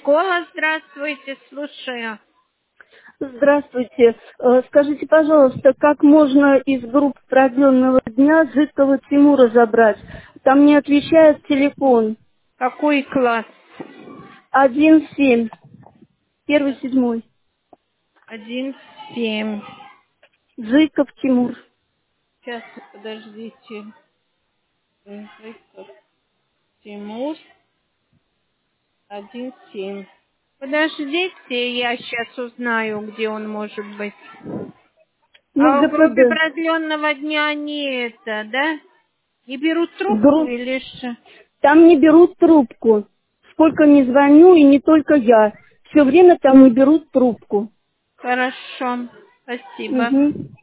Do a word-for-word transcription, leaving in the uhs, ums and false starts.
Школа, здравствуйте, слушаю. Здравствуйте. Э, Скажите, пожалуйста, как можно из групп продленного дня Зыкова Тимура забрать? Там не отвечает телефон. Какой класс? Один семь. Первый Сейчас, седьмой. один, семь. Зыков Тимур. Сейчас, подождите. Зыков Тимур, один, семь. Подождите, я сейчас узнаю, где он может быть. Ну, в А в группе ДПД. продленного дня не это, да? Не берут В трубку групп... или что? Там не берут трубку. Сколько не звоню, и не только я. Все время там не берут трубку. Хорошо, спасибо. Угу.